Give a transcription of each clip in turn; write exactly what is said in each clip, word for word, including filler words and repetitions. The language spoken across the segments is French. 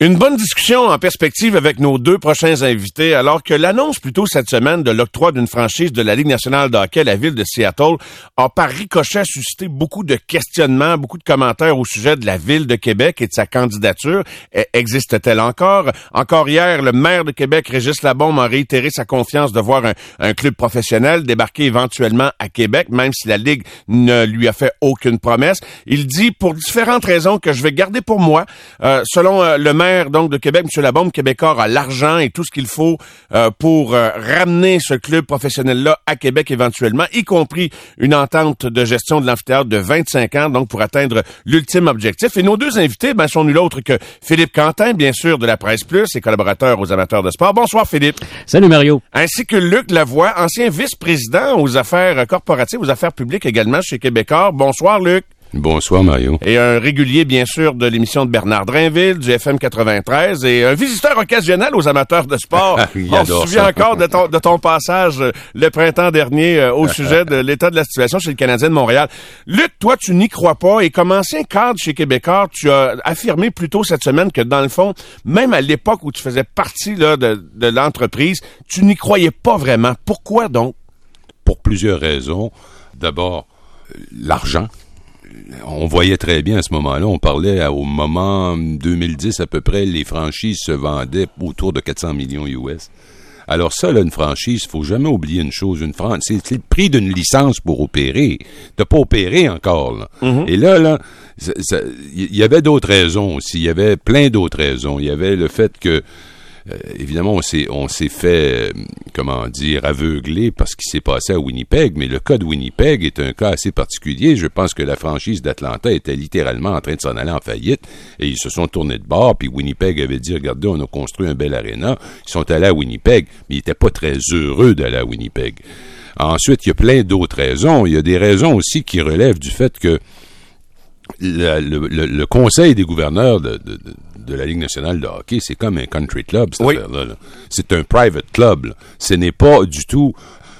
Une bonne discussion en perspective avec nos deux prochains invités, alors que l'annonce plus tôt cette semaine de l'octroi d'une franchise de la Ligue nationale de hockey à la ville de Seattle a par ricochet suscité beaucoup de questionnements, beaucoup de commentaires au sujet de la ville de Québec et de sa candidature. Existe-t-elle encore? Encore hier, le maire de Québec, Régis Labaume, a réitéré sa confiance de voir un, un club professionnel débarquer éventuellement à Québec, même si la Ligue ne lui a fait aucune promesse. Il dit, pour différentes raisons, que je vais garder pour moi. Euh, selon euh, le maire donc de Québec, M. Labaume, Québécois a l'argent et tout ce qu'il faut euh, pour euh, ramener ce club professionnel-là à Québec éventuellement, y compris une entente de gestion de l'amphithéâtre de vingt-cinq ans, donc pour atteindre l'ultime objectif. Et nos deux invités ben, sont nul autres que Philippe Quentin, bien sûr, de la Presse Plus et collaborateur aux amateurs de sport. Bonsoir, Philippe. Salut, Mario. Ainsi que Luc Lavoie, ancien vice-président aux affaires corporatives, aux affaires publiques également chez Québécois. Bonsoir, Luc. Bonsoir, Mario. Et un régulier, bien sûr, de l'émission de Bernard Drainville, du F M quatre-vingt-treize, et un visiteur occasionnel aux amateurs de sport. On se souvient ça. encore de ton, de ton passage euh, le printemps dernier euh, au sujet de l'état de la situation chez le Canadien de Montréal. Luc, toi, tu n'y crois pas, et comme ancien cadre chez Québécois, tu as affirmé plus tôt cette semaine que, dans le fond, même à l'époque où tu faisais partie là, de, de l'entreprise, tu n'y croyais pas vraiment. Pourquoi donc? Pour plusieurs raisons. D'abord, l'argent. On voyait très bien à ce moment-là, on parlait au moment deux mille dix à peu près, les franchises se vendaient autour de quatre cents millions U S. Alors ça, là, une franchise, faut jamais oublier une chose, une franchise, c'est, c'est le prix d'une licence pour opérer. T'as pas opéré encore, là. Mm-hmm. Et là, là, il y avait d'autres raisons aussi, il y avait plein d'autres raisons. Il y avait le fait que Euh, évidemment, on s'est, on s'est fait, euh, comment dire, aveugler par ce qui s'est passé à Winnipeg, mais le cas de Winnipeg est un cas assez particulier. Je pense que la franchise d'Atlanta était littéralement en train de s'en aller en faillite, et ils se sont tournés de bord, puis Winnipeg avait dit, regardez, on a construit un bel aréna. Ils sont allés à Winnipeg, mais ils n'étaient pas très heureux d'aller à Winnipeg. Ensuite, il y a plein d'autres raisons. Il y a des raisons aussi qui relèvent du fait que le, le, le, le conseil des gouverneurs de, de, de de la Ligue nationale de hockey, c'est comme un country club, cette oui. affaire-là. Là. C'est un private club. Là. Ce n'est pas du tout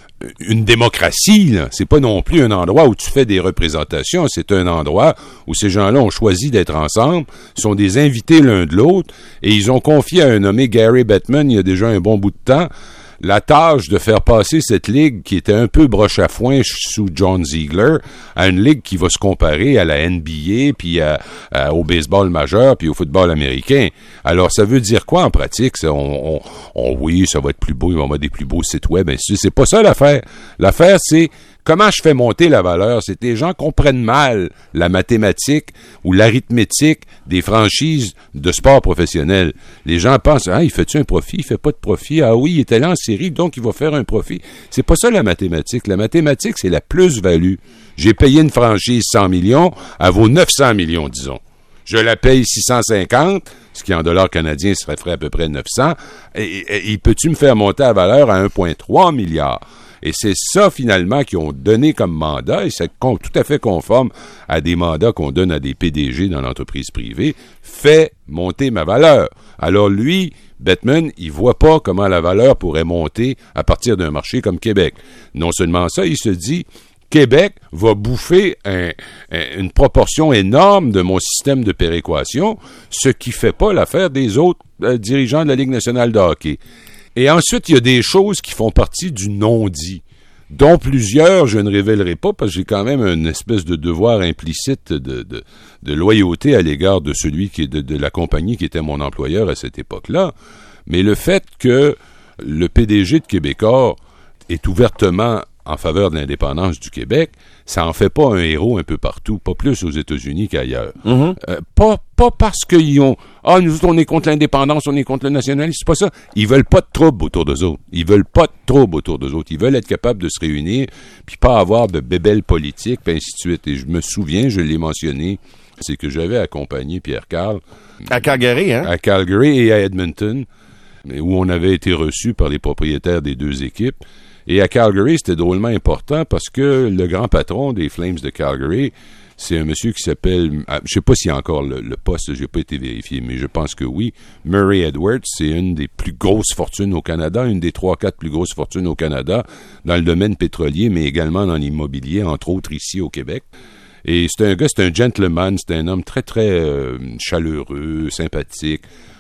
une démocratie. Là. C'est pas non plus un endroit où tu fais des représentations. C'est un endroit où ces gens-là ont choisi d'être ensemble, sont des invités l'un de l'autre, et ils ont confié à un nommé Gary Bettman, il y a déjà un bon bout de temps, la tâche de faire passer cette ligue qui était un peu broche à foin sous John Ziegler à une ligue qui va se comparer à la N B A, puis à, à, au baseball majeur, puis au football américain. Alors, ça veut dire quoi en pratique? Ça, on, on, on, oui, ça va être plus beau, ils vont avoir des plus beaux sites web. Ben, c'est, c'est pas ça l'affaire. L'affaire, c'est comment je fais monter la valeur? C'est que les gens comprennent mal la mathématique ou l'arithmétique des franchises de sport professionnel. Les gens pensent, ah, il fait-tu un profit? Il fait pas de profit. Ah oui, il est allé en série, donc il va faire un profit. C'est pas ça la mathématique. La mathématique, c'est la plus-value. J'ai payé une franchise cent millions, elle vaut neuf cents millions, disons. Je la paye six cent cinquante, ce qui en dollars canadiens serait ferait à peu près neuf cents. Et, et, et peux-tu me faire monter la valeur à un virgule trois milliard? Et c'est ça, finalement, qu'ils ont donné comme mandat, et c'est con, tout à fait conforme à des mandats qu'on donne à des P D G dans l'entreprise privée, fait monter ma valeur. Alors lui, Bettman, il voit pas comment la valeur pourrait monter à partir d'un marché comme Québec. Non seulement ça, il se dit, Québec va bouffer un, un, une proportion énorme de mon système de péréquation, ce qui fait pas l'affaire des autres euh, dirigeants de la Ligue nationale de hockey. Et ensuite, il y a des choses qui font partie du non-dit, dont plusieurs je ne révélerai pas, parce que j'ai quand même une espèce de devoir implicite de, de, de loyauté à l'égard de celui qui est de, de la compagnie qui était mon employeur à cette époque-là. Mais le fait que le P D G de Québécois est ouvertement en faveur de l'indépendance du Québec, ça en fait pas un héros un peu partout, pas plus aux États-Unis qu'ailleurs. Mm-hmm. Euh, pas, pas parce qu'ils ont « Ah, nous autres, on est contre l'indépendance, on est contre le nationalisme », c'est pas ça. Ils veulent pas de trouble autour d'eux autres. Ils veulent pas de trouble autour d'eux autres. Ils veulent être capables de se réunir, puis pas avoir de bébelles politiques, puis ainsi de suite. Et je me souviens, je l'ai mentionné, c'est que j'avais accompagné Pierre Karl. À Calgary, hein? À Calgary et à Edmonton, où on avait été reçus par les propriétaires des deux équipes. Et à Calgary, c'était drôlement important parce que le grand patron des Flames de Calgary, c'est un monsieur qui s'appelle, je sais pas s'il y a encore le, le poste, j'ai pas été vérifié, mais je pense que oui. Murray Edwards, c'est une des plus grosses fortunes au Canada, une des trois, quatre plus grosses fortunes au Canada, dans le domaine pétrolier, mais également dans l'immobilier, entre autres ici au Québec. Et c'est un gars, c'est un gentleman, c'est un homme très, très euh, chaleureux, sympathique.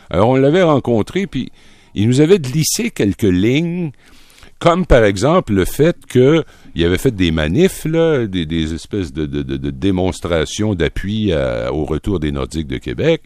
Alors, on l'avait rencontré, puis il nous avait glissé quelques lignes, comme par exemple le fait qu'il avait fait des manifs, là, des, des espèces de, de, de, de démonstrations d'appui à, au retour des Nordiques de Québec,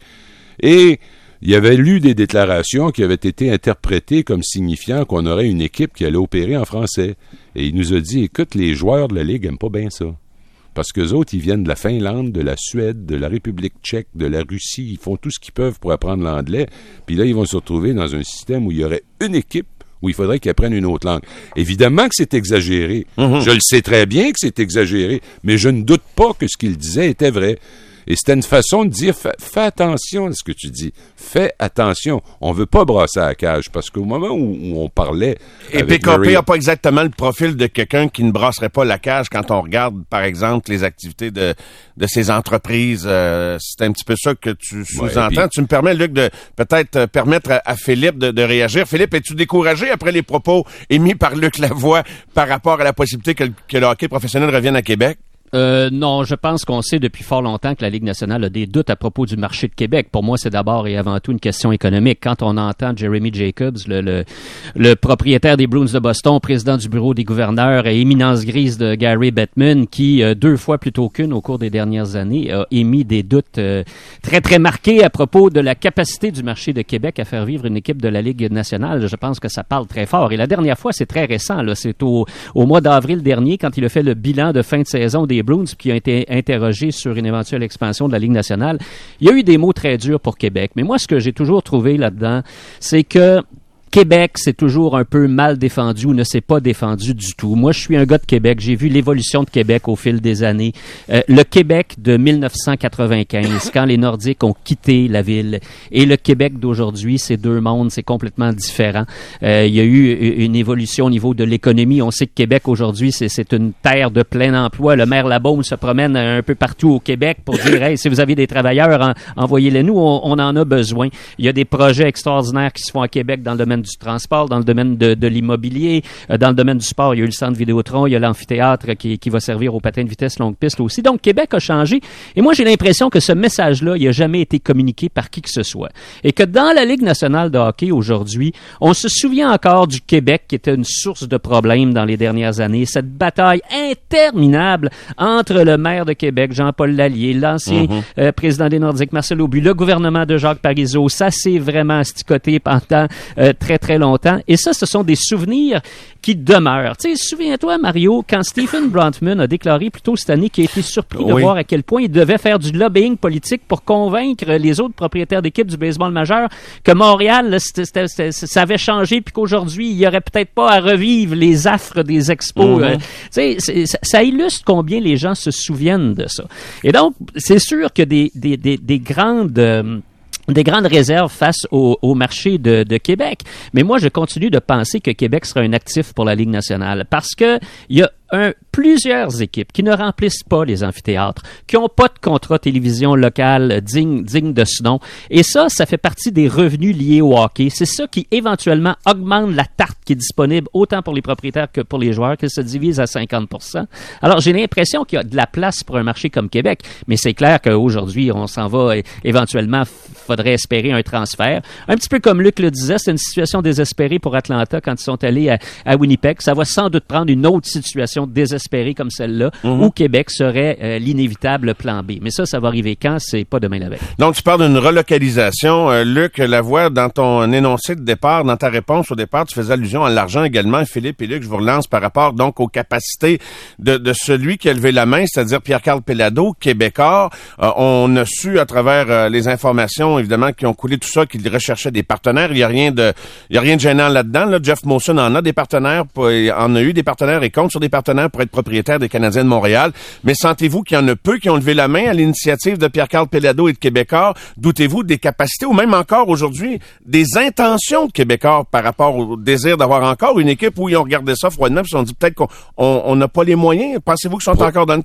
et il avait lu des déclarations qui avaient été interprétées comme signifiant qu'on aurait une équipe qui allait opérer en français. Et il nous a dit, écoute, les joueurs de la Ligue aiment pas bien ça. Parce qu'eux autres, ils viennent de la Finlande, de la Suède, de la République tchèque, de la Russie. Ils font tout ce qu'ils peuvent pour apprendre l'anglais. Puis là, ils vont se retrouver dans un système où il y aurait une équipe où il faudrait qu'ils apprennent une autre langue. Évidemment que c'est exagéré. Mm-hmm. Je le sais très bien que c'est exagéré, mais je ne doute pas que ce qu'il disait était vrai. Et c'était une façon de dire, fais, fais attention à ce que tu dis. Fais attention. On veut pas brasser à la cage, parce qu'au moment où, où on parlait... Et P K P n'a pas exactement le profil de quelqu'un qui ne brasserait pas la cage quand on regarde, par exemple, les activités de, de ces entreprises. Euh, c'est un petit peu ça que tu sous-entends. Ouais, puis... Tu me permets, Luc, de peut-être permettre à, à Philippe de, de réagir. Philippe, es-tu découragé après les propos émis par Luc Lavoie par rapport à la possibilité que, que le hockey professionnel revienne à Québec? Euh, non, je pense qu'on sait depuis fort longtemps que la Ligue nationale a des doutes à propos du marché de Québec. Pour moi, c'est d'abord et avant tout une question économique. Quand on entend Jeremy Jacobs, le, le, le propriétaire des Bruins de Boston, président du bureau des gouverneurs et éminence grise de Gary Bettman, qui, euh, deux fois plutôt qu'une au cours des dernières années, a émis des doutes euh, très, très marqués à propos de la capacité du marché de Québec à faire vivre une équipe de la Ligue nationale, je pense que ça parle très fort. Et la dernière fois, c'est très récent, là. C'est au, au mois d'avril dernier, quand il a fait le bilan de fin de saison des Bruins, qui ont été interrogés sur une éventuelle expansion de la Ligue nationale. Il y a eu des mots très durs pour Québec. Mais moi, ce que j'ai toujours trouvé là-dedans, c'est que Québec, c'est toujours un peu mal défendu ou ne s'est pas défendu du tout. Moi, je suis un gars de Québec. J'ai vu l'évolution de Québec au fil des années. Euh, le Québec de dix-neuf cent quatre-vingt-quinze, quand les Nordiques ont quitté la ville, et le Québec d'aujourd'hui, c'est deux mondes, c'est complètement différent. Euh, il y a eu une évolution au niveau de l'économie. On sait que Québec, aujourd'hui, c'est, c'est une terre de plein emploi. Le maire Labaume se promène un peu partout au Québec pour dire, hey, si vous avez des travailleurs, en, envoyez-les nous, on, on en a besoin. Il y a des projets extraordinaires qui se font à Québec dans le domaine du transport, dans le domaine de, de l'immobilier, euh, dans le domaine du sport. Il y a eu le centre Vidéotron, il y a l'amphithéâtre qui, qui va servir aux patins de vitesse longue piste aussi. Donc, Québec a changé. Et moi, j'ai l'impression que ce message-là, il n'a jamais été communiqué par qui que ce soit. Et que dans la Ligue nationale de hockey aujourd'hui, on se souvient encore du Québec qui était une source de problèmes dans les dernières années. Cette bataille interminable entre le maire de Québec, Jean-Paul Lallier, l'ancien mm-hmm. euh, président des Nordiques, Marcel Aubu, le gouvernement de Jacques Parizeau. Ça s'est vraiment asticoté pendant euh, très, très longtemps. Et ça, ce sont des souvenirs qui demeurent. Tu sais, souviens-toi, Mario, quand Stephen Brontman a déclaré plus tôt cette année qu'il a été surpris oui. de voir à quel point il devait faire du lobbying politique pour convaincre les autres propriétaires d'équipes du baseball majeur que Montréal, là, c'était, c'était, c'était, ça avait changé puis qu'aujourd'hui, il n'y aurait peut-être pas à revivre les affres des expos. Mm-hmm. Euh, tu sais, c'est, ça, ça illustre combien les gens se souviennent de ça. Et donc, c'est sûr que des, des, des, des grandes... Euh, des grandes réserves face au, au marché de, de Québec. Mais moi, je continue de penser que Québec sera un actif pour la Ligue nationale parce que il y a un, plusieurs équipes qui ne remplissent pas les amphithéâtres, qui n'ont pas de contrat télévision local digne, digne de ce nom. Et ça, ça fait partie des revenus liés au hockey. C'est ça qui, éventuellement, augmente la tarte qui est disponible autant pour les propriétaires que pour les joueurs, qu'elle se divise à cinquante pour cent. Alors, j'ai l'impression qu'il y a de la place pour un marché comme Québec, mais c'est clair qu'aujourd'hui, on s'en va, éventuellement, faudrait espérer un transfert. Un petit peu comme Luc le disait, c'est une situation désespérée pour Atlanta quand ils sont allés à, à Winnipeg. Ça va sans doute prendre une autre situation désespérée comme celle-là, mm-hmm. où Québec serait euh, l'inévitable plan B. Mais ça, ça va arriver quand? C'est pas demain la veille. Donc, tu parles d'une relocalisation. Euh, Luc Lavoie, dans ton énoncé de départ, dans ta réponse au départ, tu faisais allusion à l'argent également. Philippe et Luc, je vous relance par rapport donc aux capacités de, de celui qui a levé la main, c'est-à-dire Pierre-Carl Péladeau, Québécois. Euh, on a su, à travers euh, les informations, évidemment, qui ont coulé tout ça, qu'il recherchait des partenaires. Il n'y a rien de, il y a rien de gênant là-dedans. Là, Jeff Molson en a des partenaires, en a eu des partenaires et compte sur des partenaires pour être propriétaire des Canadiens de Montréal. Mais sentez-vous qu'il y en a peu qui ont levé la main à l'initiative de Pierre-Carl Péladeau et de Québécois? Doutez-vous des capacités ou même encore aujourd'hui des intentions de Québécois par rapport au désir d'avoir encore une équipe où ils ont regardé ça froidement et ils se sont dit peut-être qu'on on n'a pas les moyens? Pensez-vous qu'ils sont Pro- encore dans le coup?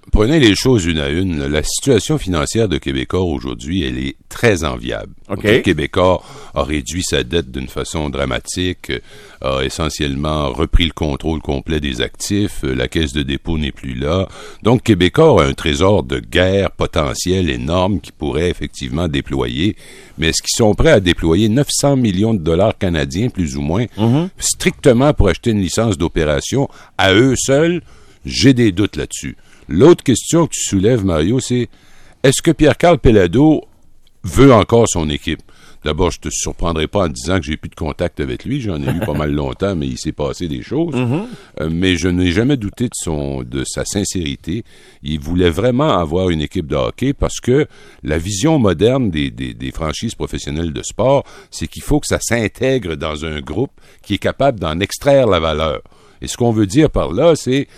Prenez les choses une à une. La situation financière de Québecor aujourd'hui, elle est très enviable. Okay. Québecor a réduit sa dette d'une façon dramatique, a essentiellement repris le contrôle complet des actifs, la caisse de dépôt n'est plus là. Donc Québecor a un trésor de guerre potentiel énorme qui pourrait effectivement déployer. Mais est-ce qu'ils sont prêts à déployer neuf cents millions de dollars canadiens, plus ou moins, mm-hmm. strictement pour acheter une licence d'opération à eux seuls? J'ai des doutes là-dessus. L'autre question que tu soulèves, Mario, c'est est-ce que Pierre-Carl Péladeau veut encore son équipe? D'abord, je te surprendrai pas en disant que j'ai plus de contact avec lui. J'en ai eu pas mal longtemps, mais il s'est passé des choses. Mm-hmm. Euh, mais je n'ai jamais douté de son, de sa sincérité. Il voulait vraiment avoir une équipe de hockey parce que la vision moderne des, des, des franchises professionnelles de sport, c'est qu'il faut que ça s'intègre dans un groupe qui est capable d'en extraire la valeur. Et ce qu'on veut dire par là, c'est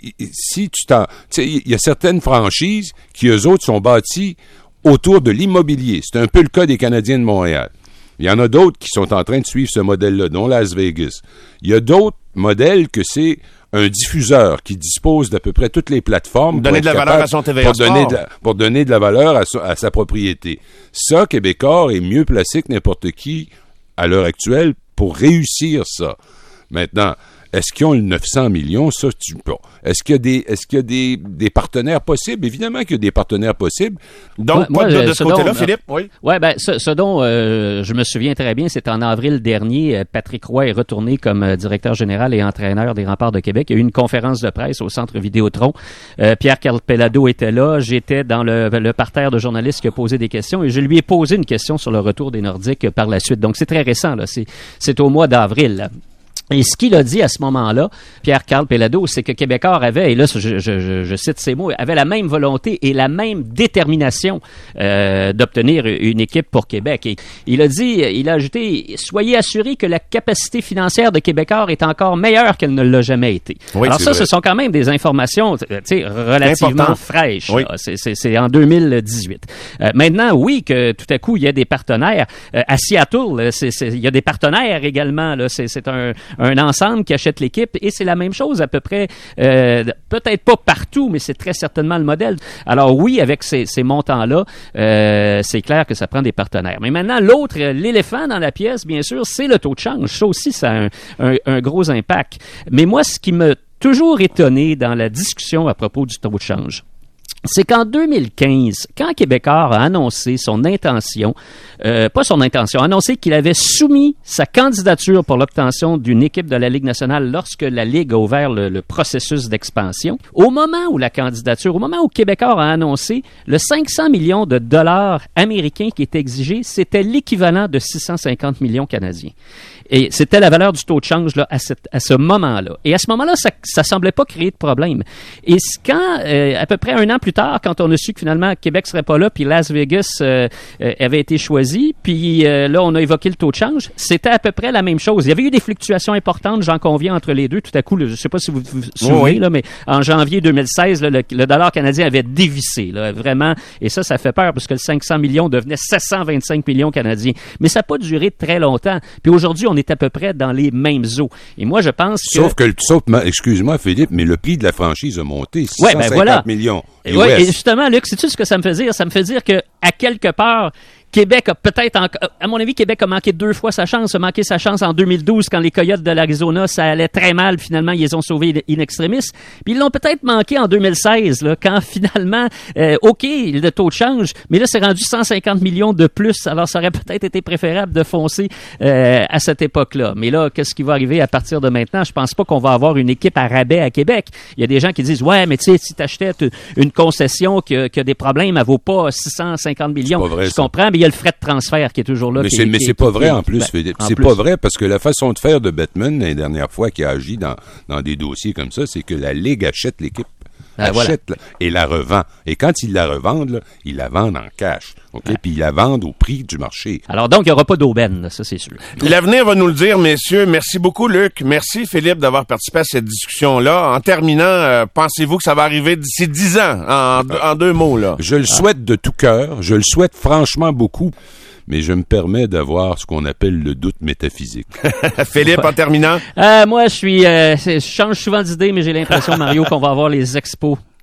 si tu t'en, tu sais, il y a certaines franchises qui eux autres sont bâties autour de l'immobilier. C'est un peu le cas des Canadiens de Montréal. Il y en a d'autres qui sont en train de suivre ce modèle-là, dont Las Vegas. Il y a d'autres modèles que c'est un diffuseur qui dispose d'à peu près toutes les plateformes donner de la valeur à son T V A pour donner de la, pour donner de la valeur à, so, à sa propriété. Ça, Québecor est mieux placé que n'importe qui à l'heure actuelle pour réussir ça. Maintenant, est-ce qu'ils ont le neuf cents millions? Ça, tu peux. Est-ce qu'il y a des, est-ce qu'il y a des, des partenaires possibles? Évidemment qu'il y a des partenaires possibles. Donc, moi, de, de ce, ce côté-là, dont, Philippe? Oui. Oui, ben, ce, ce dont euh, je me souviens très bien, c'est en avril dernier, Patrick Roy est retourné comme euh, directeur général et entraîneur des Remparts de Québec. Il y a eu une conférence de presse au Centre Vidéotron. Euh, Pierre-Carl Péladeau était là. J'étais dans le, le parterre de journalistes qui a posé des questions et je lui ai posé une question sur le retour des Nordiques par la suite. Donc, c'est très récent, là. C'est, c'est au mois d'avril, là. Et ce qu'il a dit à ce moment-là, Pierre-Carl Péladeau, c'est que Québecor avait, et là je, je, je, je cite ces mots, avait la même volonté et la même détermination euh, d'obtenir une équipe pour Québec. Et il a dit, il a ajouté, soyez assurés que la capacité financière de Québecor est encore meilleure qu'elle ne l'a jamais été. Oui, alors ça, vrai. Ce sont quand même des informations, tu sais, relativement important. Fraîches. Oui. C'est, c'est, c'est en deux mille dix-huit. Euh, maintenant, oui, que tout à coup il y a des partenaires euh, à Seattle. C'est, c'est, il y a des partenaires également. Là, c'est, c'est un un ensemble qui achète l'équipe et c'est la même chose à peu près, euh, peut-être pas partout, mais c'est très certainement le modèle. Alors oui, avec ces, ces montants-là, euh, c'est clair que ça prend des partenaires. Mais maintenant, l'autre, l'éléphant dans la pièce, bien sûr, c'est le taux de change. Ça aussi, ça a un, un, un gros impact. Mais moi, ce qui m'a toujours étonné dans la discussion à propos du taux de change, c'est qu'en deux mille quinze, quand Québecor a annoncé son intention, euh, pas son intention, a annoncé qu'il avait soumis sa candidature pour l'obtention d'une équipe de la Ligue nationale lorsque la Ligue a ouvert le, le processus d'expansion, au moment où la candidature, au moment où Québecor a annoncé le cinq cents millions de dollars américains qui étaient exigés, c'était l'équivalent de six cent cinquante millions canadiens. Et c'était la valeur du taux de change là, à, cette, à ce moment-là. Et à ce moment-là, ça ne semblait pas créer de problème. Et quand, euh, à peu près un an plus tard, quand on a su que finalement Québec serait pas là, puis Las Vegas euh, euh, avait été choisi, puis euh, là, on a évoqué le taux de change, c'était à peu près la même chose. Il y avait eu des fluctuations importantes, j'en conviens, entre les deux. Tout à coup, là, je ne sais pas si vous vous souvenez, oui. là, mais en janvier deux mille seize, là, le, le dollar canadien avait dévissé, là, vraiment. Et ça, ça fait peur, parce que le cinq cents millions devenait sept cent vingt-cinq millions canadiens. Mais ça n'a pas duré très longtemps. Puis aujourd'hui, on est à peu près dans les mêmes eaux. Et moi, je pense que... Sauf que, sauf, excuse-moi, Philippe, mais le prix de la franchise a monté. six cent cinquante ouais, ben voilà. millions. Et, ouais, et justement, Luc, sais-tu ce que ça me fait dire? Ça me fait dire que, à quelque part, Québec a peut-être, en, à mon avis, Québec a manqué deux fois sa chance. A manqué sa chance en deux mille douze quand les Coyotes de l'Arizona, ça allait très mal. Finalement, ils les ont sauvés in extremis. Puis ils l'ont peut-être manqué en deux mille seize, là, quand finalement, euh, OK, le taux de change, mais là, c'est rendu cent cinquante millions de plus. Alors, ça aurait peut-être été préférable de foncer euh, à cette époque-là. Mais là, qu'est-ce qui va arriver à partir de maintenant? Je pense pas qu'on va avoir une équipe à rabais à Québec. Il y a des gens qui disent, ouais, mais tu sais, si t'achetais une concession qui a, qui a des problèmes, elle vaut pas six cent cinquante millions. C'est pas vrai, je comprends, mais il y a le frais de transfert qui est toujours là. Mais qui, c'est, mais qui, c'est qui, pas vrai qui, en plus, ben, Philippe. En c'est plus. pas vrai parce que la façon de faire de Bettman, la dernière fois qu'il a agi dans, dans des dossiers comme ça, c'est que la Ligue achète l'équipe. Ah, achète voilà. et la revend. Et quand ils la revendent, là, ils la vendent en cash. Okay? Ouais. Puis ils la vendent au prix du marché. Alors donc, il n'y aura pas d'aubaine, là, ça c'est sûr. L'avenir va nous le dire, messieurs. Merci beaucoup, Luc. Merci, Philippe, d'avoir participé à cette discussion-là. En terminant, euh, pensez-vous que ça va arriver d'ici dix ans, en, en deux mots, là? Je le ah. souhaite de tout cœur. Je le souhaite franchement beaucoup. Mais je me permets d'avoir ce qu'on appelle le doute métaphysique. Philippe, en terminant? Euh, moi, je suis, euh, je change souvent d'idée, mais j'ai l'impression, Mario, qu'on va avoir les expos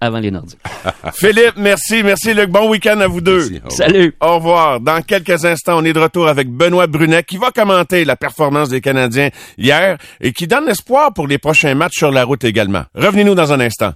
avant les Nordiques. Philippe, merci. Merci, Luc. Bon week-end à vous deux. Merci, au Salut! Au revoir. Dans quelques instants, on est de retour avec Benoît Brunet qui va commenter la performance des Canadiens hier et qui donne espoir pour les prochains matchs sur la route également. Revenez-nous dans un instant.